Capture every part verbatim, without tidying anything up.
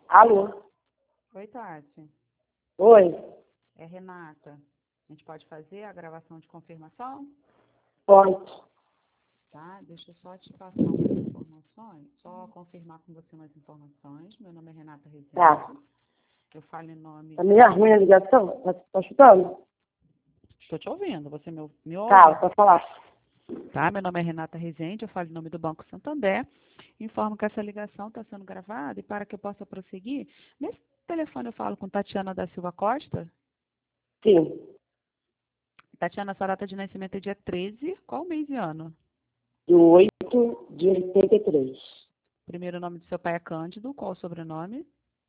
Alô? Oi, Tati. Oi? É Renata. A gente pode fazer a gravação de confirmação? Pode. Tá, deixa eu só te passar umas informações, só confirmar com você umas informações. Meu nome é Renata Rezende. Tá. Eu falo em nome... Tá meio ruim a ligação? Tá, tá escutando? Estou te ouvindo, você me, ouve- me ouve? Tá, pode falar. Tá, meu nome é Renata Rezende, eu falo em nome do Banco Santander. Informo que essa ligação está sendo gravada e para que eu possa prosseguir, nesse telefone eu falo com Tatiana da Silva Costa. Sim. Tatiana, sua data de nascimento é dia treze, qual mês e ano? Do oito de oitenta e três. Primeiro nome do seu pai é Cândido, qual o sobrenome?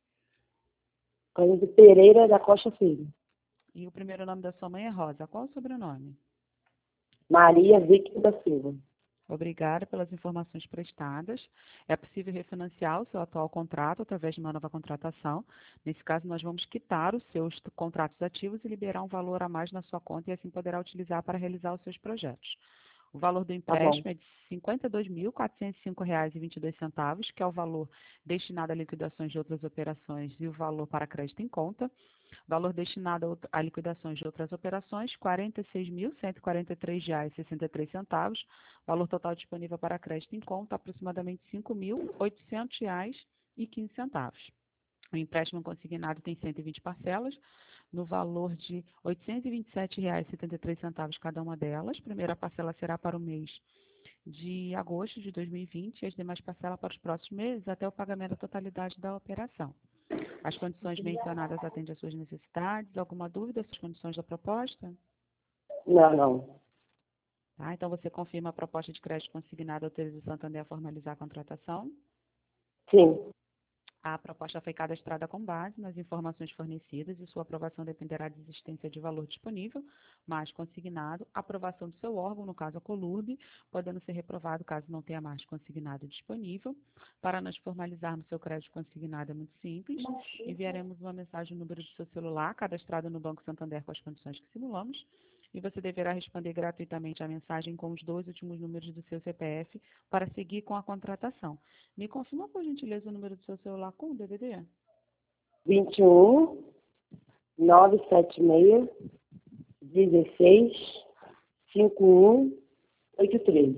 Cândido Pereira da Costa Filho. E o primeiro nome da sua mãe é Rosa, qual o sobrenome? Maria Victor da Silva. Obrigada pelas informações prestadas. É possível refinanciar o seu atual contrato através de uma nova contratação. Nesse caso, nós vamos quitar os seus t- contratos ativos e liberar um valor a mais na sua conta e assim poderá utilizar para realizar os seus projetos. O valor do Tá empréstimo bom. é de cinquenta e dois mil, quatrocentos e cinco reais e vinte e dois centavos, que é o valor destinado a liquidações de outras operações e o valor para crédito em conta. Valor destinado a outra- a liquidações de outras operações, quarenta e seis mil, cento e quarenta e três reais e sessenta e três centavos. Valor total disponível para crédito em conta, aproximadamente cinco mil, oitocentos reais e quinze centavos. O empréstimo consignado tem cento e vinte parcelas, no valor de oitocentos e vinte e sete reais e setenta e três centavos cada uma delas. Primeira parcela será para o mês de agosto de dois mil e vinte e as demais parcelas para os próximos meses até o pagamento da totalidade da operação. As condições mencionadas atendem às suas necessidades? Alguma dúvida sobre as condições da proposta? Não, não. Tá, então você confirma a proposta de crédito consignada autoriza o Santander a formalizar a contratação? Sim. A proposta foi cadastrada com base nas informações fornecidas e sua aprovação dependerá da existência de valor disponível, mas consignado, aprovação do seu órgão, no caso a Colurb, podendo ser reprovado caso não tenha mais consignado disponível. Para nós formalizarmos seu crédito consignado é muito simples, enviaremos uma mensagem no número do seu celular, cadastrado no Banco Santander com as condições que simulamos, e você deverá responder gratuitamente a mensagem com os dois últimos números do seu C P F para seguir com a contratação. Me confirma, por gentileza, o número do seu celular com o D D D? vinte e um, novecentos e setenta e seis, dezesseis, cinquenta e um, oitenta e três.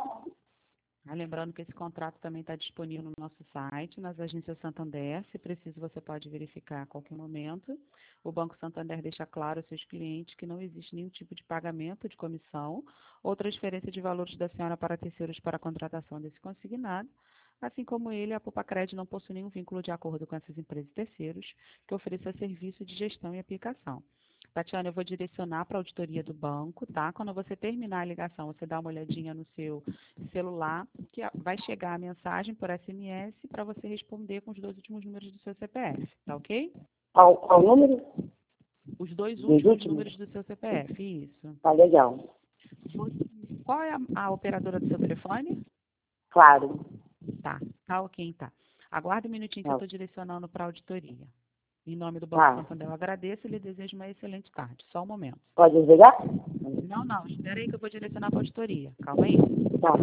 Ah, lembrando que esse contrato também está disponível no nosso site, nas agências Santander. Se preciso, você pode verificar a qualquer momento. O Banco Santander deixa claro aos seus clientes que não existe nenhum tipo de pagamento de comissão ou transferência de valores da senhora para terceiros para a contratação desse consignado. Assim como ele, a Poupa-Cred não possui nenhum vínculo de acordo com essas empresas e terceiros que ofereçam serviço de gestão e aplicação. Tatiana, eu vou direcionar para a auditoria do banco, tá? Quando você terminar a ligação, você dá uma olhadinha no seu celular, que a- vai chegar a mensagem por S M S para você responder com os dois últimos números do seu C P F, tá ok? Qual, qual o número? Os dois Dos últimos últimos? números do seu C P F, isso. Tá legal. Você- Qual é a, a operadora do seu telefone? Claro. Tá, tá ok, tá. Aguarde um minutinho que eu Tá. estou direcionando para a auditoria. Em nome do Banco Tá. Santander, eu agradeço e lhe desejo uma excelente tarde. Só um momento. Pode desligar? Não, não, espera aí que eu vou direcionar para a auditoria. Calma aí. Tá.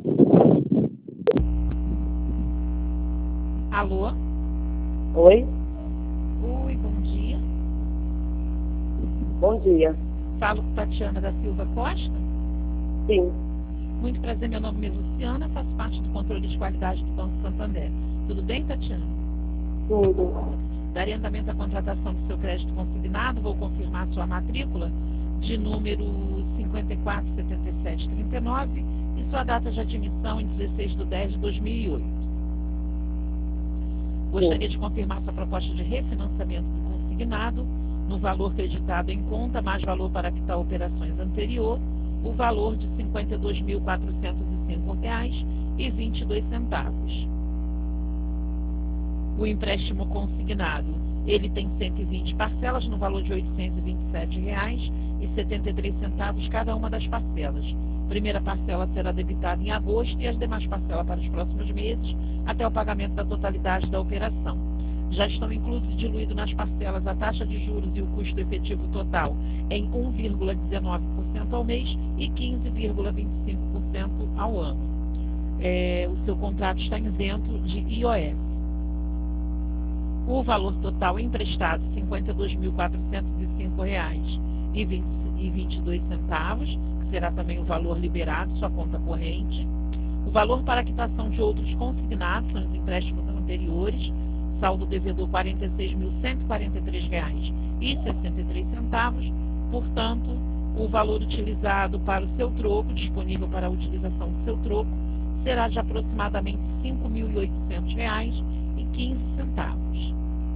Alô? Oi? Oi, bom dia. Bom dia. Falo com Tatiana da Silva Costa. Sim. Muito prazer, meu nome é Luciana, faço parte do controle de qualidade do Banco Santander. Tudo bem, Tatiana? Tudo. Darei andamento à contratação do seu crédito consignado, vou confirmar sua matrícula de número cinquenta e quatro setenta e sete trinta e nove e sua data de admissão em dezesseis de dez de dois mil e oito. Gostaria de confirmar sua proposta de refinanciamento do consignado no valor creditado em conta, mais valor para quitar operações anterior, o valor de cinquenta e dois mil quatrocentos e cinco reais e vinte e dois centavos. O empréstimo consignado, ele tem cento e vinte parcelas no valor de oitocentos e vinte e sete reais e setenta e três centavos cada uma das parcelas. Primeira parcela será debitada em agosto e as demais parcelas para os próximos meses, até o pagamento da totalidade da operação. Já estão inclusos e diluídos nas parcelas a taxa de juros e o custo efetivo total em um vírgula dezenove por cento ao mês e quinze vírgula vinte e cinco por cento ao ano. É, o seu contrato está isento de I O F. O valor total emprestado, cinquenta e dois mil quatrocentos e cinco reais e vinte e dois centavos, que será também o valor liberado, sua conta corrente. O valor para quitação de outros consignados, são os empréstimos anteriores, saldo devedor quarenta e seis mil cento e quarenta e três reais e sessenta e três centavos. Portanto, o valor utilizado para o seu troco, disponível para a utilização do seu troco, será de aproximadamente cinco mil e oitocentos reais e quinze centavos.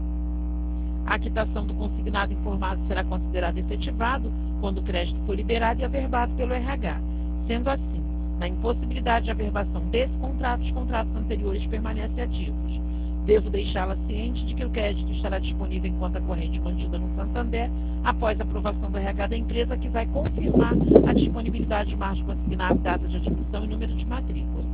A quitação do consignado informado será considerado efetivado quando o crédito for liberado e averbado pelo R H. Sendo assim, na impossibilidade de averbação desse contrato, os contratos anteriores permanecem ativos. Devo deixá-la ciente de que o crédito estará disponível em conta corrente mantida no Santander após a aprovação do R H da empresa, que vai confirmar a disponibilidade de margem consignada, data de admissão e número de matrícula.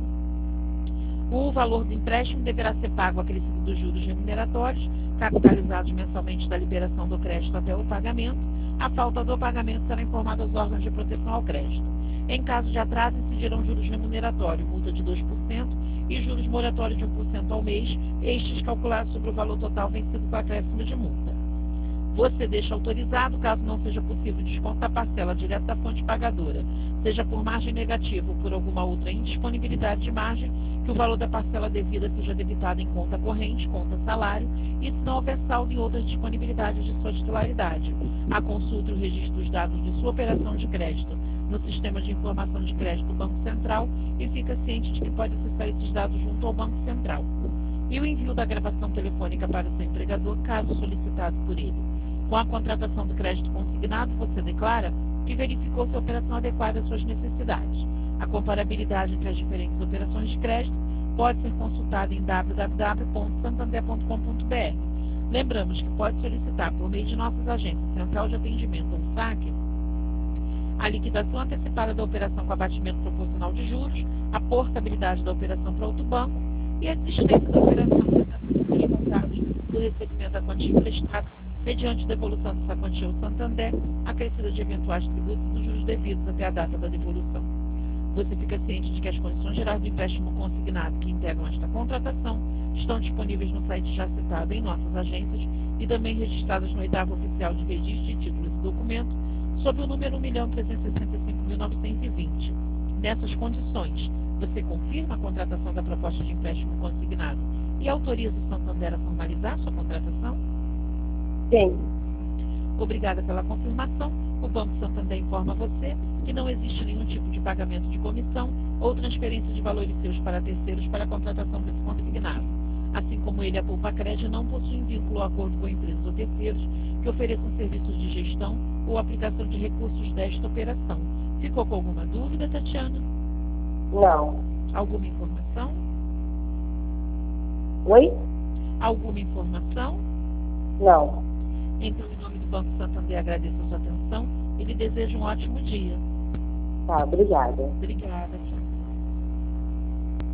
O valor do empréstimo deverá ser pago acrescido dos juros remuneratórios, capitalizados mensalmente da liberação do crédito até o pagamento. A falta do pagamento será informada aos órgãos de proteção ao crédito. Em caso de atraso, incidirão juros remuneratórios, multa de dois por cento e juros moratórios de um por cento ao mês, estes calculados sobre o valor total vencido com acréscimo de multa. Você deixa autorizado, caso não seja possível desconto da parcela direto da fonte pagadora, seja por margem negativa ou por alguma outra indisponibilidade de margem, que o valor da parcela devida seja debitado em conta corrente, conta salário, e se não houver saldo em outras disponibilidades de sua titularidade. A consulta e o registro dos dados de sua operação de crédito no Sistema de Informação de Crédito do Banco Central e fica ciente de que pode acessar esses dados junto ao Banco Central. E o envio da gravação telefônica para o seu empregador, caso solicitado por ele. Com a contratação do crédito consignado, você declara que verificou se a operação adequada às suas necessidades. A comparabilidade entre as diferentes operações de crédito pode ser consultada em w w w ponto santander ponto com ponto b r. Lembramos que pode solicitar, por meio de nossas agências, Central de Atendimento ou saque, a liquidação antecipada da operação com abatimento proporcional de juros, a portabilidade da operação para outro banco e a desistência da operação dos contratos do recebimento da quantia emprestada, mediante devolução dessa quantia ao Santander, acrescida de eventuais tributos e dos juros devidos até a data da devolução. Você fica ciente de que as condições gerais do empréstimo consignado que integram esta contratação estão disponíveis no site já citado em nossas agências e também registradas no oitavo oficial de registro de títulos e documentos, sob o número um milhão trezentos e sessenta e cinco mil novecentos e vinte. Nessas condições, você confirma a contratação da proposta de empréstimo consignado e autoriza o Santander a formalizar sua contratação? Sim. Obrigada pela confirmação. O Banco Santander informa você que não existe nenhum tipo de pagamento de comissão ou transferência de valores seus para terceiros para a contratação desse consignado. Assim como ele, a Poupa Crédito não possui vínculo ou acordo com empresas ou terceiros que ofereçam serviços de gestão ou aplicação de recursos desta operação. Ficou com alguma dúvida, Tatiana? Não. Alguma informação? Oi? Alguma informação? Não. Então, em nome do Banco Santander, agradeço a sua atenção e lhe desejo um ótimo dia. Tá, obrigada. Obrigada.